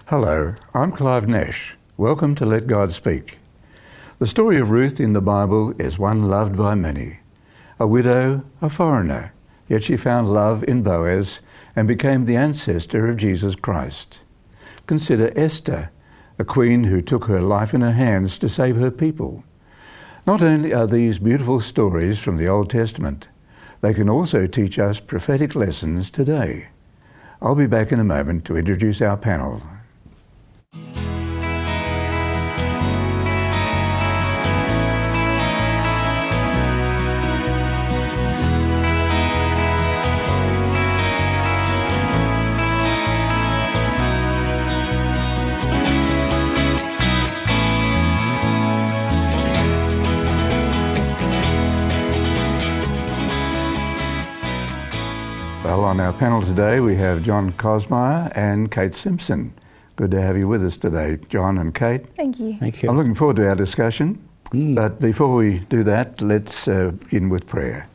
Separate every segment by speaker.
Speaker 1: Hello, I'm Clive Nash. Welcome to Let God Speak. The story of Ruth in the Bible is one loved by many. A widow, a foreigner, yet she found love in Boaz and became the ancestor of Jesus Christ. Consider Esther, a queen who took her life in her hands to save her people. Not only are these beautiful stories from the Old Testament, they can also teach us prophetic lessons today. I'll be back in a moment to introduce our panel. Well, on our panel today we have John Kosmeyer and Kate Simpson. Good to have you with us today, John and Kate.
Speaker 2: Thank you.
Speaker 3: Thank you.
Speaker 1: I'm looking forward to our discussion, but before we do that, let's begin with prayer.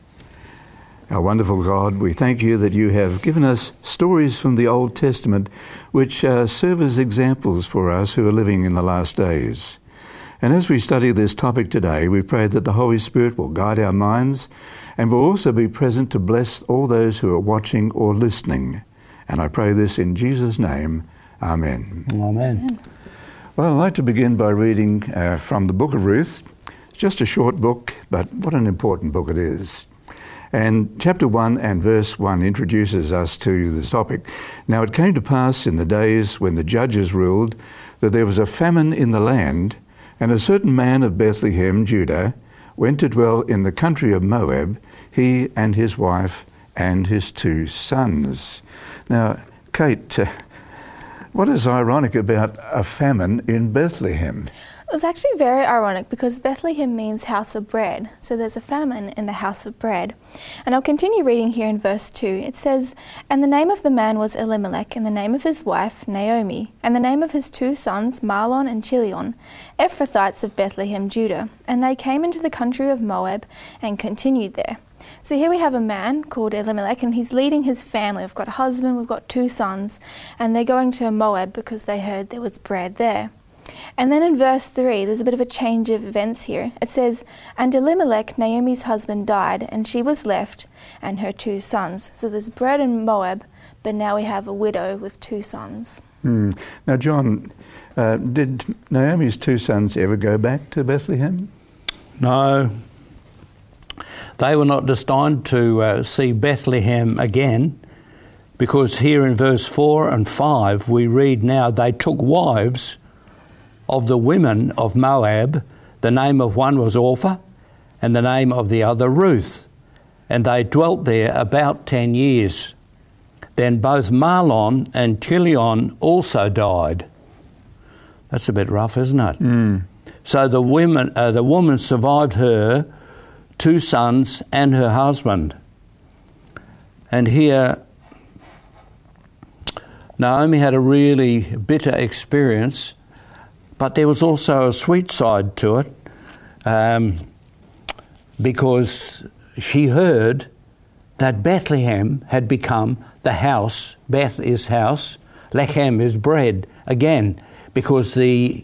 Speaker 1: Our wonderful God, we thank you that you have given us stories from the Old Testament which serve as examples for us who are living in the last days. And as we study this topic today, we pray that the Holy Spirit will guide our minds and will also be present to bless all those who are watching or listening. And I pray this in Jesus' name. Amen.
Speaker 3: Amen.
Speaker 1: Well, I'd like to begin by reading from the book of Ruth. It's just a short book, but what an important book it is. And chapter 1 and verse 1 introduces us to this topic. Now it came to pass in the days when the judges ruled that there was a famine in the land, and a certain man of Bethlehem, Judah, went to dwell in the country of Moab, he and his wife and his 2 sons. Now, Kate, what is ironic about a famine in Bethlehem?
Speaker 2: It was actually very ironic because Bethlehem means house of bread. So there's a famine in the house of bread. And I'll continue reading here in verse 2. It says, "And the name of the man was Elimelech, and the name of his wife Naomi, and the name of his 2 sons Mahlon and Chilion, Ephrathites of Bethlehem, Judah. And they came into the country of Moab and continued there." So here we have a man called Elimelech, and he's leading his family. We've got a husband, we've got 2 sons, and they're going to Moab because they heard there was bread there. And then in verse 3, there's a bit of a change of events here. It says, "And Elimelech, Naomi's husband, died, and she was left, and her 2 sons." So there's bread in Moab, but now we have a widow with 2 sons.
Speaker 1: Now, John, did Naomi's 2 sons ever go back to Bethlehem?
Speaker 3: No, they were not destined to see Bethlehem again, because here in verse 4 and 5 we read, "Now they took wives of the women of Moab. The name of one was Orpah, and the name of the other Ruth. And they dwelt there about 10 years. Then both Mahlon and Chilion also died." That's a bit rough, isn't it? So the woman survived her 2 sons and her husband. And here Naomi had a really bitter experience, but there was also a sweet side to it, because she heard that Bethlehem had become the house. Beth is house, Lechem is bread again, because the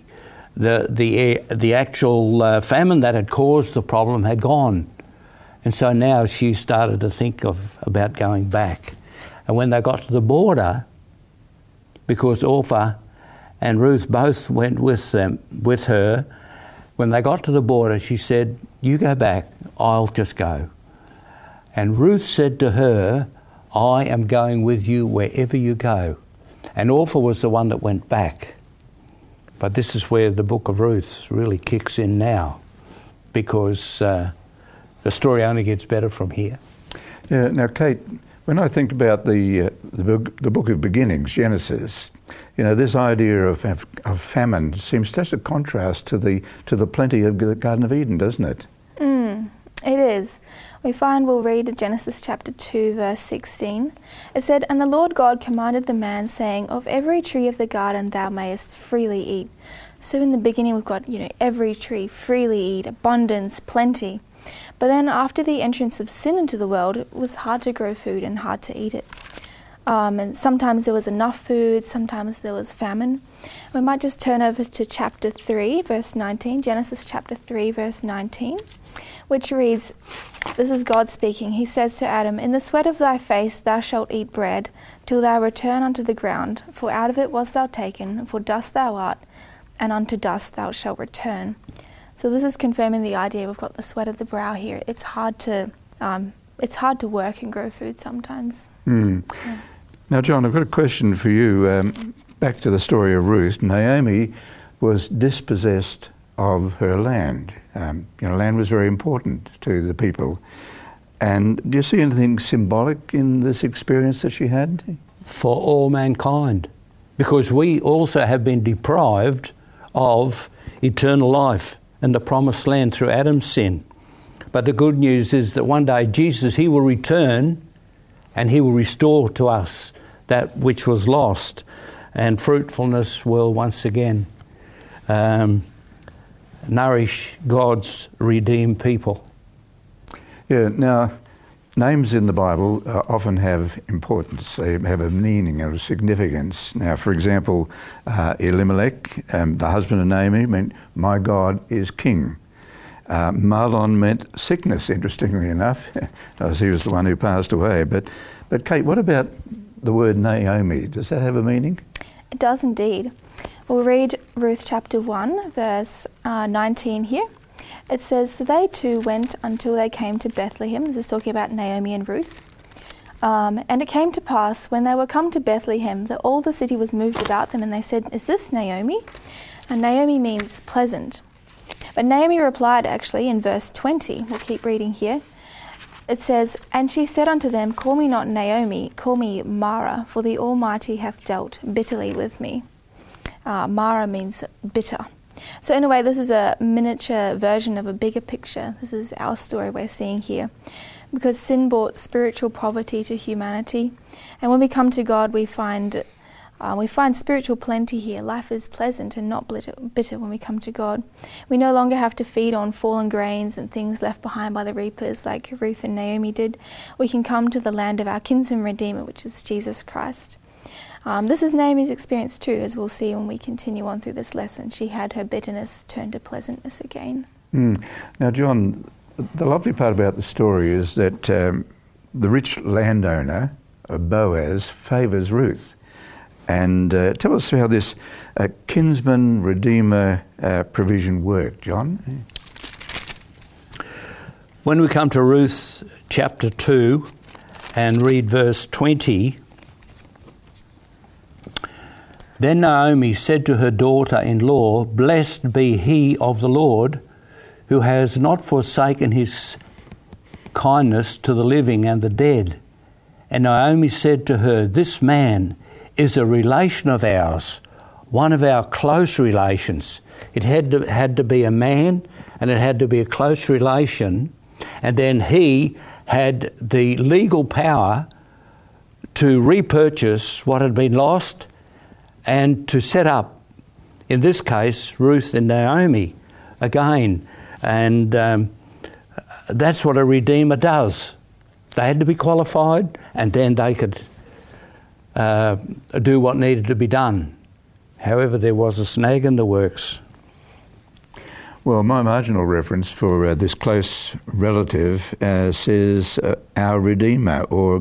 Speaker 3: actual famine that had caused the problem had gone, and so now she started to think about going back. And when they got to the border, because Orpah and Ruth both went with her. When they got to the border, she said, "You go back, I'll just go." And Ruth said to her, "I am going with you wherever you go." And Orpah was the one that went back. But this is where the book of Ruth really kicks in now, because the story only gets better from here.
Speaker 1: Yeah. Now, Kate, when I think about the book of beginnings, Genesis, this idea of famine seems such a contrast to the plenty of the Garden of Eden, doesn't it?
Speaker 2: It is. We'll read Genesis chapter 2, verse 16. It said, "And the Lord God commanded the man, saying, Of every tree of the garden thou mayest freely eat." So in the beginning we've got, every tree, freely eat, abundance, plenty. But then after the entrance of sin into the world, it was hard to grow food and hard to eat it. And sometimes there was enough food, sometimes there was famine. We might just turn over to chapter 3, verse 19, Genesis chapter 3, verse 19, which reads, this is God speaking. He says to Adam, "In the sweat of thy face thou shalt eat bread, till thou return unto the ground. For out of it wast thou taken, for dust thou art, and unto dust thou shalt return." So this is confirming the idea. We've got the sweat of the brow here. It's hard to work and grow food sometimes.
Speaker 1: Yeah. Now, John, I've got a question for you. Back to the story of Ruth. Naomi was dispossessed of her land. Land was very important to the people. And do you see anything symbolic in this experience that she had?
Speaker 3: For all mankind, because we also have been deprived of eternal life and the promised land through Adam's sin. But the good news is that one day Jesus, he will return and he will restore to us that which was lost, and fruitfulness will once again nourish God's redeemed people.
Speaker 1: Yeah, now, names in the Bible often have importance. They have a meaning or a significance. Now, for example, Elimelech, the husband of Naomi, meant, "My God is king." Mahlon meant sickness, interestingly enough, as he was the one who passed away. But Kate, what about the word Naomi? Does that have a meaning?
Speaker 2: It does indeed. We'll read Ruth chapter 1, verse 19 here. It says, "So they two went until they came to Bethlehem." This is talking about Naomi and Ruth. "And it came to pass, when they were come to Bethlehem, that all the city was moved about them, and they said, 'Is this Naomi?' And Naomi means pleasant. But Naomi replied, actually, in verse 20. We'll keep reading here. It says, "And she said unto them, Call me not Naomi, call me Mara, for the Almighty hath dealt bitterly with me." Mara means bitter. So in a way, this is a miniature version of a bigger picture. This is our story we're seeing here. Because sin brought spiritual poverty to humanity. And when we come to God, we find spiritual plenty here. Life is pleasant and not bitter when we come to God. We no longer have to feed on fallen grains and things left behind by the reapers like Ruth and Naomi did. We can come to the land of our kinsman redeemer, which is Jesus Christ. This is Naomi's experience too, as we'll see when we continue on through this lesson. She had her bitterness turned to pleasantness again.
Speaker 1: Now, John, the lovely part about the story is that the rich landowner, Boaz, favours Ruth. And tell us how this kinsman redeemer provision worked, John.
Speaker 3: When we come to Ruth chapter 2 and read verse 20, "Then Naomi said to her daughter-in-law, Blessed be he of the Lord, who has not forsaken his kindness to the living and the dead. And Naomi said to her, This man is a relation of ours, one of our close relations." It had to be a man, and it had to be a close relation, and then he had the legal power to repurchase what had been lost and to set up, in this case, Ruth and Naomi again. And that's what a redeemer does. They had to be qualified, and then they could do what needed to be done. However, there was a snag in the works.
Speaker 1: Well, my marginal reference for this close relative says our Redeemer, or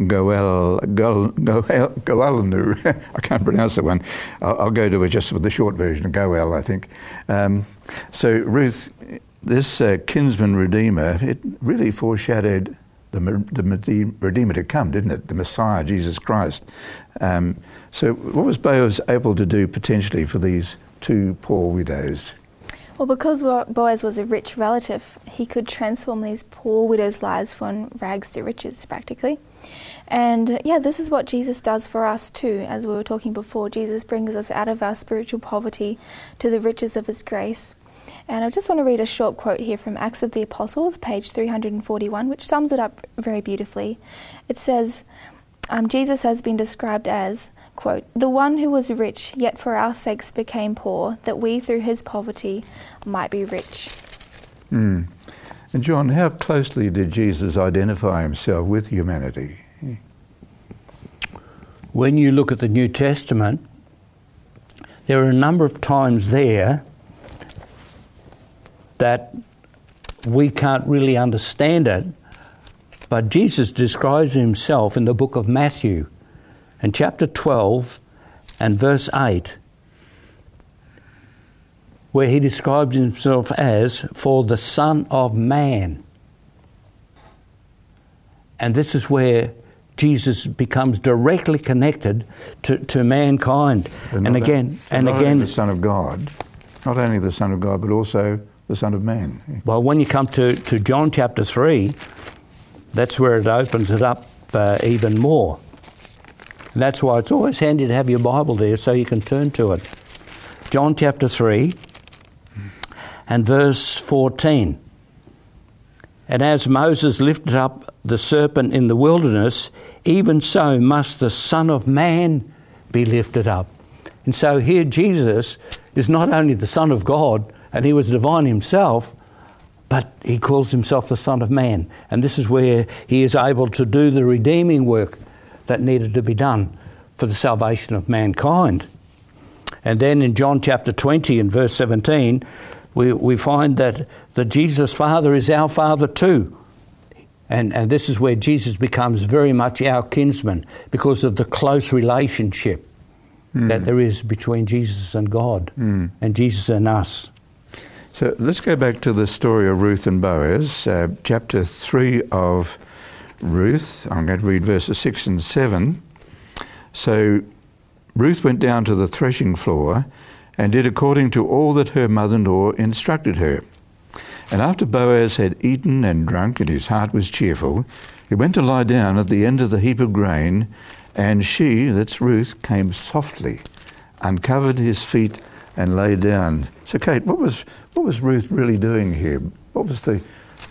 Speaker 1: Goelanu. I can't pronounce that one. I'll go to it just with the short version, Goel, I think. So Ruth, this kinsman Redeemer, it really foreshadowed the Redeemer to come, didn't it? The Messiah, Jesus Christ. So what was Boaz able to do potentially for these two poor widows?
Speaker 2: Well, because Boaz was a rich relative, he could transform these poor widows' lives from rags to riches, practically. And this is what Jesus does for us too. As we were talking before, Jesus brings us out of our spiritual poverty to the riches of his grace. And I just want to read a short quote here from Acts of the Apostles, page 341, which sums it up very beautifully. It says, Jesus has been described as, quote, "the one who was rich, yet for our sakes became poor, that we through his poverty might be rich."
Speaker 1: And John, how closely did Jesus identify himself with humanity?
Speaker 3: when you look at the New Testament, there are a number of times there that we can't really understand it, but Jesus describes himself in the book of Matthew, in chapter 12 and verse 8, where he describes himself as for the Son of Man. And this is where Jesus becomes directly connected to mankind. And again,
Speaker 1: the Son of God, not only the Son of God, but also the Son of Man.
Speaker 3: Well, when you come to John chapter 3, that's where it opens it up even more. And that's why it's always handy to have your Bible there so you can turn to it. John chapter 3 and verse 14. And as Moses lifted up the serpent in the wilderness, even so must the Son of Man be lifted up. And so here Jesus is not only the Son of God, and he was divine himself, but he calls himself the Son of Man. And this is where he is able to do the redeeming work that needed to be done for the salvation of mankind. And then in John chapter 20 and verse 17, we find that Jesus' Father is our Father too. And this is where Jesus becomes very much our kinsman because of the close relationship that there is between Jesus and God and Jesus and us.
Speaker 1: So let's go back to the story of Ruth and Boaz, chapter 3 of Ruth. I'm going to read verses 6 and 7. So Ruth went down to the threshing floor and did according to all that her mother-in-law instructed her. And after Boaz had eaten and drunk, and his heart was cheerful, he went to lie down at the end of the heap of grain, and she, that's Ruth, came softly, uncovered his feet, and lay down. So, Kate, what was Ruth really doing here? What was the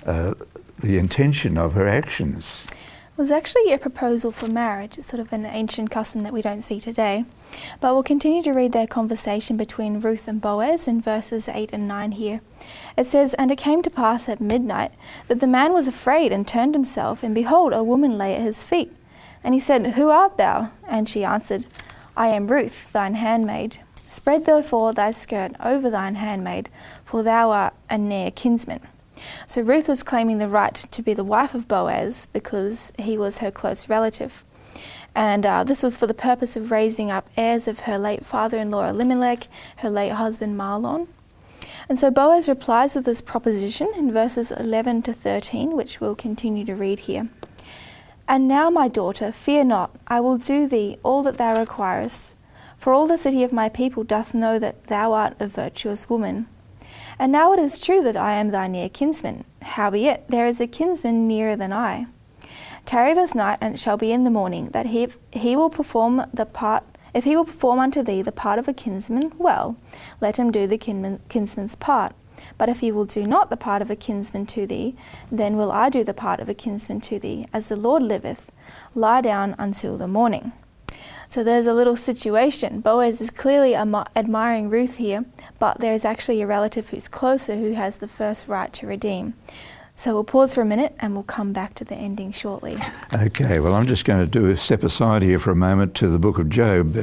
Speaker 1: intention of her actions?
Speaker 2: It was actually a proposal for marriage. It's sort of an ancient custom that we don't see today. But we'll continue to read their conversation between Ruth and Boaz in verses 8 and 9 here. It says, And it came to pass at midnight that the man was afraid and turned himself, and behold, a woman lay at his feet. And he said, Who art thou? And she answered, I am Ruth, thine handmaid. Spread therefore thy skirt over thine handmaid, for thou art a near kinsman. So Ruth was claiming the right to be the wife of Boaz because he was her close relative. And this was for the purpose of raising up heirs of her late father-in-law Elimelech, her late husband Mahlon. And so Boaz replies to this proposition in verses 11 to 13, which we'll continue to read here. And now, my daughter, fear not, I will do thee all that thou requirest. For all the city of my people doth know that thou art a virtuous woman. And now it is true that I am thy near kinsman. Howbeit, there is a kinsman nearer than I. Tarry this night, and it shall be in the morning, that he will perform the part. If he will perform unto thee the part of a kinsman, well, let him do the kinsman's part. But if he will do not the part of a kinsman to thee, then will I do the part of a kinsman to thee. As the Lord liveth, lie down until the morning. So there's a little situation. Boaz is clearly admiring Ruth here, but there's actually a relative who's closer who has the first right to redeem. So we'll pause for a minute and we'll come back to the ending shortly.
Speaker 1: Okay, well, I'm just going to do a step aside here for a moment to the book of Job.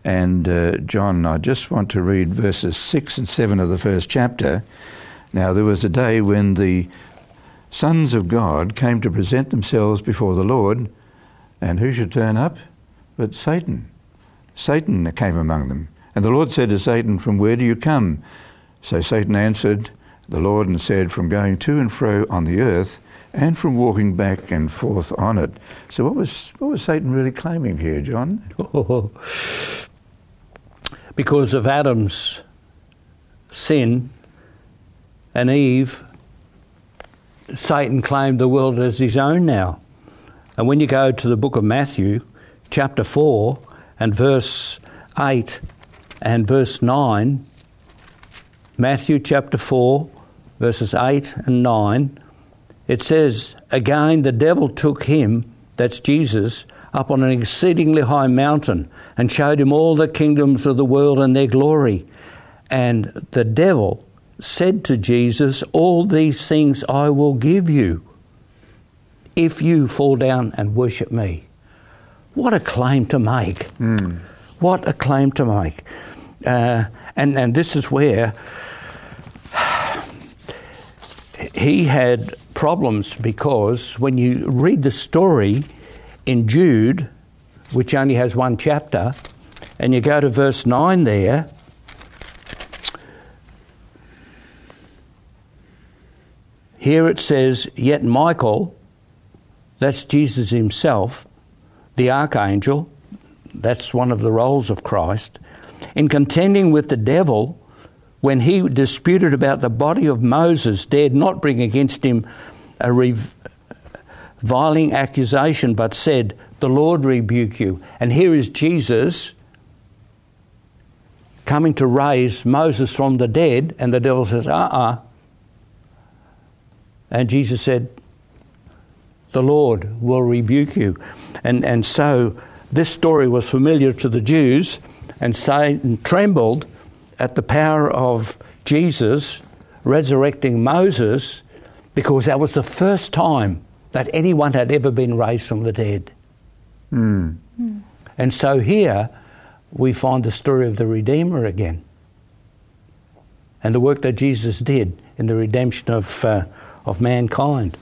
Speaker 1: And John, I just want to read verses 6 and 7 of the first chapter. Now, there was a day when the sons of God came to present themselves before the Lord, and who should turn up? But Satan. Satan came among them. And the Lord said to Satan, From where do you come? So Satan answered the Lord and said, From going to and fro on the earth, and from walking back and forth on it. So what was Satan really claiming here, John?
Speaker 3: Because of Adam's sin and Eve, Satan claimed the world as his own now. And when you go to the book of Matthew, chapter 4 and verse 8 and verse 9, Matthew chapter 4, verses 8 and 9, it says, Again the devil took him, that's Jesus, up on an exceedingly high mountain and showed him all the kingdoms of the world and their glory. And the devil said to Jesus, All these things I will give you if you fall down and worship me. What a claim to make. What a claim to make. And this is where he had problems, because when you read the story in Jude, which only has one chapter, and you go to verse 9 there, here it says, yet Michael, that's Jesus himself, the archangel, that's one of the roles of Christ, in contending with the devil, when he disputed about the body of Moses, dared not bring against him a reviling accusation, but said, the Lord rebuke you. And here is Jesus coming to raise Moses from the dead, and the devil says, And Jesus said, the Lord will rebuke you. And so this story was familiar to the Jews, and Satan trembled at the power of Jesus resurrecting Moses, because that was the first time that anyone had ever been raised from the dead. And so here we find the story of the Redeemer again, and the work that Jesus did in the redemption of mankind.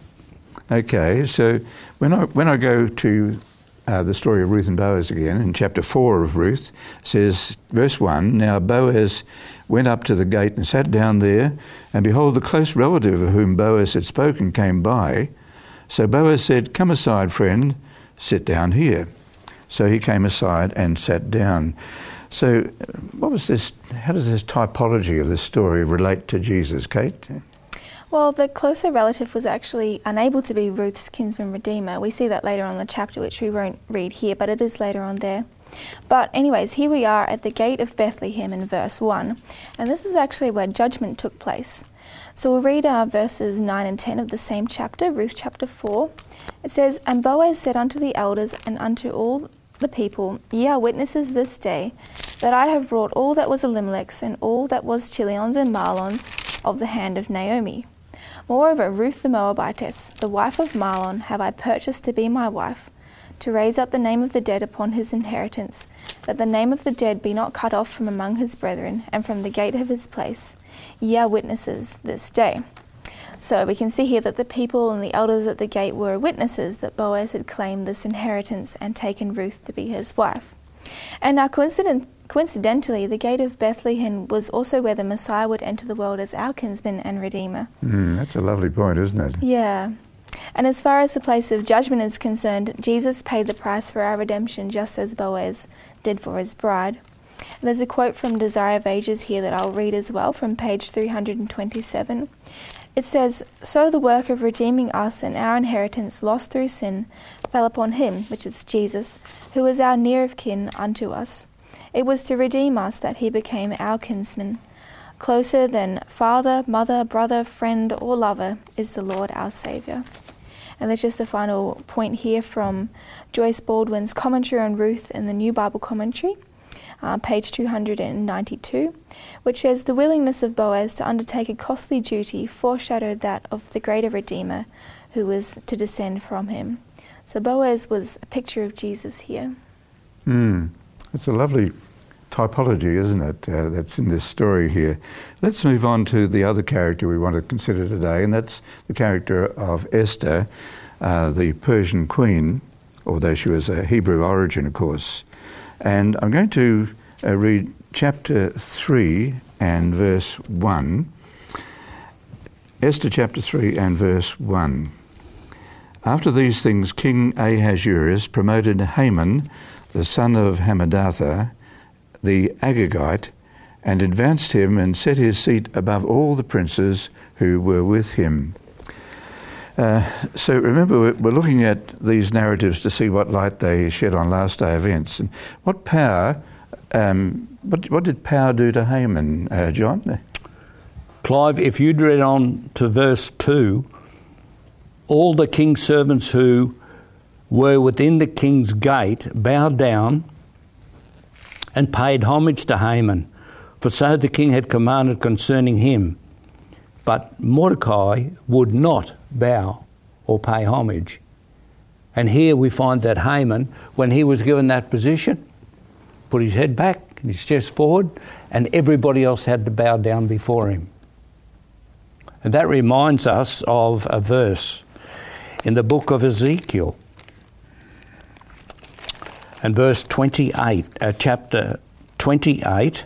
Speaker 1: Okay, so when I go to the story of Ruth and Boaz again, in chapter 4 of Ruth, it says, verse 1, now Boaz went up to the gate and sat down there, and behold, the close relative of whom Boaz had spoken came by. So Boaz said, come aside, friend, sit down here. So he came aside and sat down. So what was this? How does this typology of this story relate to Jesus, Kate?
Speaker 2: Well, the closer relative was actually unable to be Ruth's kinsman redeemer. We see that later on in the chapter, which we won't read here, but it is later on there. But anyways, here we are at the gate of Bethlehem in verse 1, and this is actually where judgment took place. So we'll read verses 9 and 10 of the same chapter, Ruth chapter 4. It says, and Boaz said unto the elders and unto all the people, ye are witnesses this day, that I have brought all that was Elimelech's and all that was Chilion's and Mahlon's of the hand of Naomi. Moreover, Ruth the Moabitess, the wife of Mahlon, have I purchased to be my wife, to raise up the name of the dead upon his inheritance, that the name of the dead be not cut off from among his brethren, and from the gate of his place. Ye are witnesses this day. So we can see here that the people and the elders at the gate were witnesses that Boaz had claimed this inheritance and taken Ruth to be his wife. And now coincidentally, the gate of Bethlehem was also where the Messiah would enter the world as our kinsman and redeemer.
Speaker 1: That's a lovely point, isn't it?
Speaker 2: Yeah. And as far as the place of judgment is concerned, Jesus paid the price for our redemption, just as Boaz did for his bride. And there's a quote from Desire of Ages here that I'll read as well, from page 327. It says, so the work of redeeming us and our inheritance lost through sin fell upon him, which is Jesus, who is our near of kin unto us. It was to redeem us that he became our kinsman. Closer than father, mother, brother, friend, or lover is the Lord our Saviour. And there's just a final point here from Joyce Baldwin's commentary on Ruth in the New Bible Commentary, page 292, which says, the willingness of Boaz to undertake a costly duty foreshadowed that of the greater Redeemer who was to descend from him. So Boaz was a picture of Jesus here.
Speaker 1: It's a lovely typology, isn't it, that's in this story here. Let's move on to the other character we want to consider today, and that's the character of Esther, the Persian queen, although she was a Hebrew origin, of course. And I'm going to read chapter 3 and verse 1. Esther chapter 3 and verse 1. After these things, King Ahasuerus promoted Haman, the son of Hammedatha, the Agagite, and advanced him and set his seat above all the princes who were with him. So remember, we're looking at these narratives to see what light they shed on last day events. And what power, what did power do to Haman, John?
Speaker 3: Clive, if you'd read on to verse 2, all the king's servants who were within the king's gate bowed down and paid homage to Haman, for so the king had commanded concerning him. But Mordecai would not bow or pay homage. And here we find that Haman, when he was given that position, put his head back and his chest forward, and everybody else had to bow down before him. And that reminds us of a verse in the book of Ezekiel, and verse 28, chapter 28,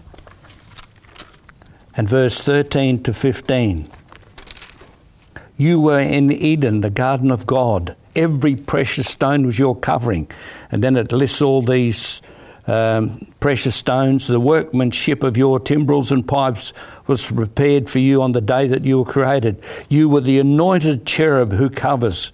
Speaker 3: and verse 13 to 15. You were in Eden, the garden of God. Every precious stone was your covering. And then it lists all these precious stones. The workmanship of your timbrels and pipes was prepared for you on the day that you were created. You were the anointed cherub who covers.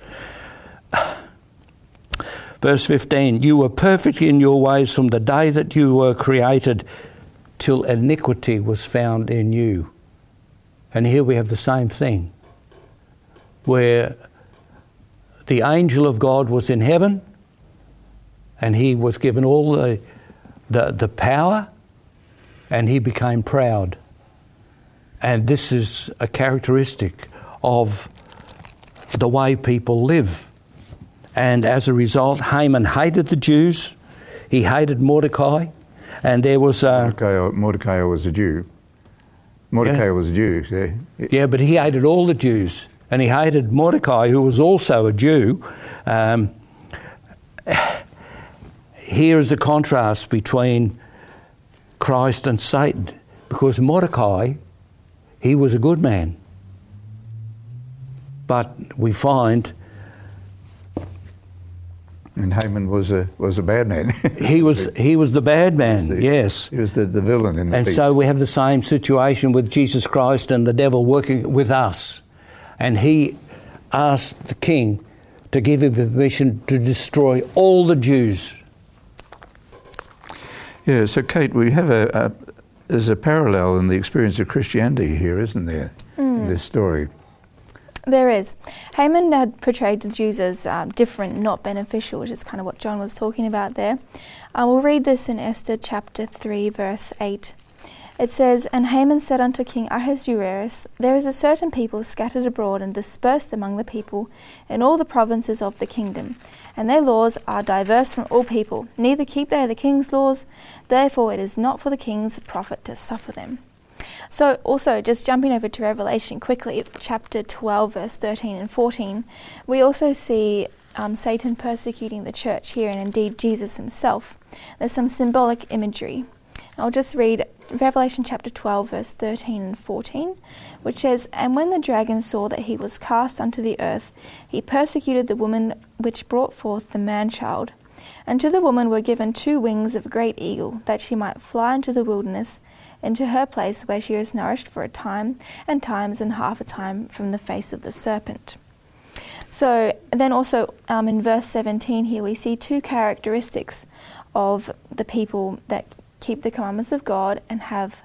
Speaker 3: Verse 15, you were perfect in your ways from the day that you were created till iniquity was found in you. And here we have the same thing, where the angel of God was in heaven and he was given all the power, and he became proud. And this is a characteristic of the way people live. And as a result, Haman hated the Jews. He hated Mordecai. And there was
Speaker 1: Mordecai was a Jew. Mordecai was a Jew.
Speaker 3: Yeah, but he hated all the Jews. And he hated Mordecai, who was also a Jew. Here is the contrast between Christ and Satan. Because Mordecai, he was a good man. But we find...
Speaker 1: And Haman was a bad man.
Speaker 3: he was the bad man, yes.
Speaker 1: He was the villain in the piece.
Speaker 3: And so we have the same situation with Jesus Christ and the devil working with us. And he asked the king to give him permission to destroy all the Jews.
Speaker 1: Yeah, so Kate, we have there's a parallel in the experience of Christianity here, isn't there, in this story?
Speaker 2: There is. Haman had portrayed the Jews as different, not beneficial, which is kind of what John was talking about there. We'll read this in Esther chapter 3, verse 8. It says, And Haman said unto King Ahasuerus, There is a certain people scattered abroad and dispersed among the people in all the provinces of the kingdom, and their laws are diverse from all people, neither keep they the king's laws, therefore it is not for the king's profit to suffer them. So also, just jumping over to Revelation quickly, chapter 12, verse 13 and 14, we also see Satan persecuting the church here, and indeed Jesus himself. There's some symbolic imagery. I'll just read Revelation chapter 12, verse 13 and 14, which says, And when the dragon saw that he was cast unto the earth, he persecuted the woman which brought forth the man-child. And to the woman were given 2 wings of a great eagle, that she might fly into the wilderness, into her place where she was nourished for a time, and times and half a time from the face of the serpent. So then also in verse 17 here we see 2 characteristics of the people that keep the commandments of God and have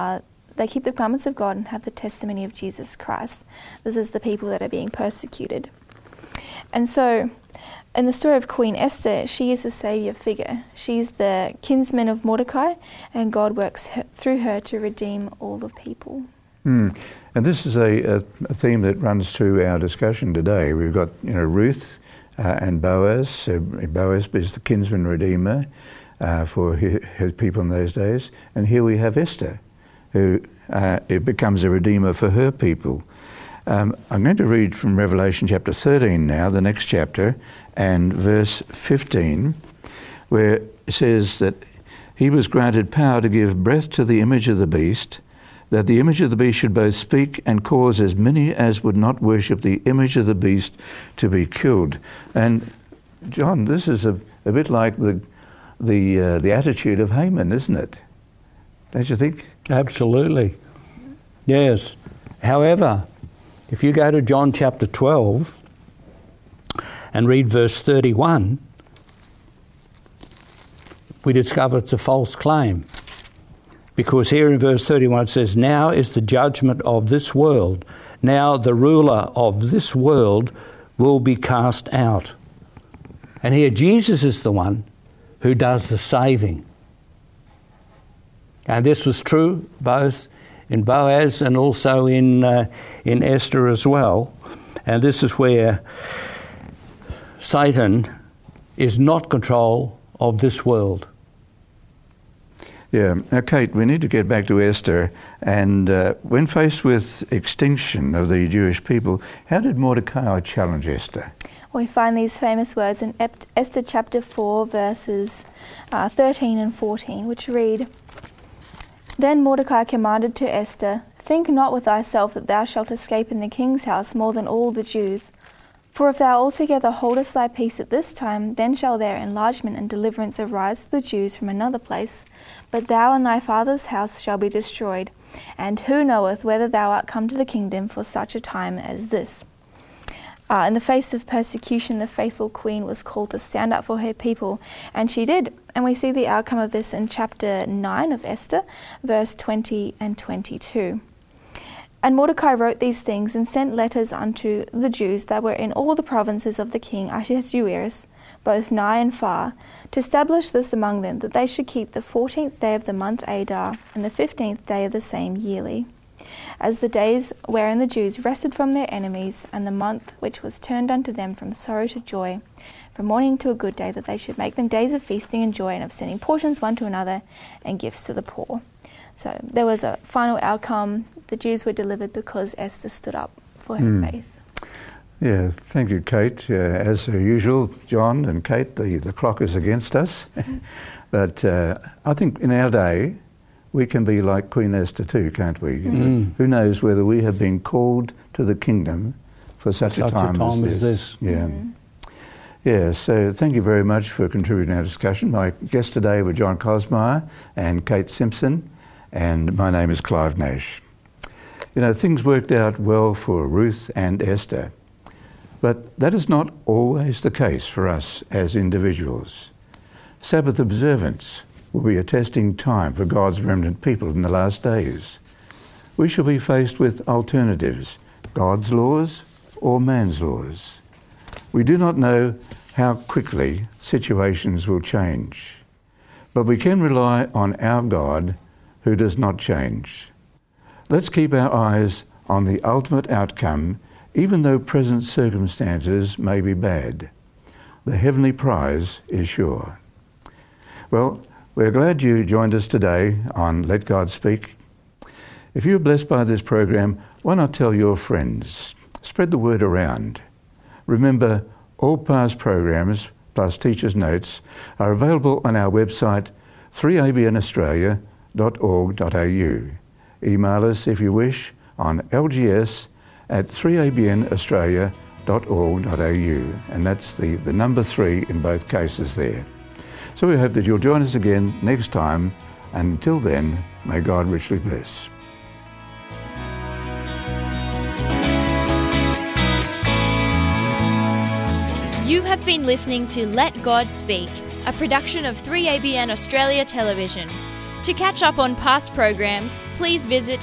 Speaker 2: the testimony of Jesus Christ. This is the people that are being persecuted. And so in the story of Queen Esther, she is a saviour figure. She's the kinsman of Mordecai, and God works through her to redeem all the people.
Speaker 1: And this is a theme that runs through our discussion today. We've got Ruth and Boaz. Boaz is the kinsman redeemer for his people in those days. And here we have Esther, who becomes a redeemer for her people. I'm going to read from Revelation chapter 13 now, the next chapter, and verse 15, where it says that he was granted power to give breath to the image of the beast, that the image of the beast should both speak and cause as many as would not worship the image of the beast to be killed. And John, this is a bit like the attitude of Haman, isn't it? Don't you think?
Speaker 3: Absolutely. Yes. However, if you go to John chapter 12 and read verse 31, we discover it's a false claim. Because here in verse 31 it says, Now is the judgment of this world. Now the ruler of this world will be cast out. And here Jesus is the one who does the saving. And this was true both in Boaz and also in Esther as well. And this is where Satan is not control of this world.
Speaker 1: Yeah. Now, Kate, we need to get back to Esther. And when faced with extinction of the Jewish people, how did Mordecai challenge Esther?
Speaker 2: We find these famous words in Esther chapter 4, verses 13 and 14, which read, "Then Mordecai commanded to Esther, 'Think not with thyself that thou shalt escape in the king's house more than all the Jews. For if thou altogether holdest thy peace at this time, then shall their enlargement and deliverance arise to the Jews from another place. But thou and thy father's house shall be destroyed. And who knoweth whether thou art come to the kingdom for such a time as this?'" In the face of persecution, the faithful queen was called to stand up for her people, and she did. And we see the outcome of this in chapter 9 of Esther, verse 20 and 22. "And Mordecai wrote these things and sent letters unto the Jews that were in all the provinces of the king Ahasuerus, both nigh and far, to establish this among them, that they should keep the 14th day of the month Adar, and the 15th day of the same yearly, as the days wherein the Jews rested from their enemies, and the month which was turned unto them from sorrow to joy, from mourning to a good day, that they should make them days of feasting and joy, and of sending portions one to another, and gifts to the poor." So there was a final outcome. The Jews were delivered because Esther stood up for her faith.
Speaker 1: Yeah, thank you, Kate. As usual, John and Kate, the clock is against us. But I think in our day, we can be like Queen Esther too, can't we? Who knows whether we have been called to the kingdom for such a time as this. Yeah. Yeah, so thank you very much for contributing to our discussion. My guests today were John Cosmire and Kate Simpson, and my name is Clive Nash. You know, things worked out well for Ruth and Esther, but that is not always the case for us as individuals. Sabbath observance will be a testing time for God's remnant people in the last days. We shall be faced with alternatives, God's laws or man's laws. We do not know how quickly situations will change, but we can rely on our God who does not change. Let's keep our eyes on the ultimate outcome, even though present circumstances may be bad. The heavenly prize is sure. Well, we're glad you joined us today on Let God Speak. If you're blessed by this program, why not tell your friends? Spread the word around. Remember, all past programs, plus teachers' notes, are available on our website, 3abnaustralia.org.au. Email us if you wish on lgs@3abnaustralia.org.au, and that's the number 3 in both cases there. So we hope that you'll join us again next time, and until then, may God richly bless.
Speaker 4: You have been listening to Let God Speak, a production of 3ABN Australia Television. To catch up on past programs, please visit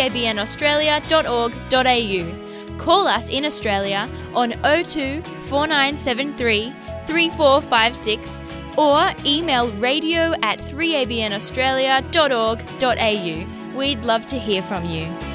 Speaker 4: 3abnaustralia.org.au. Call us in Australia on 02 4973 3456 or email radio@3abnaustralia.org.au. We'd love to hear from you.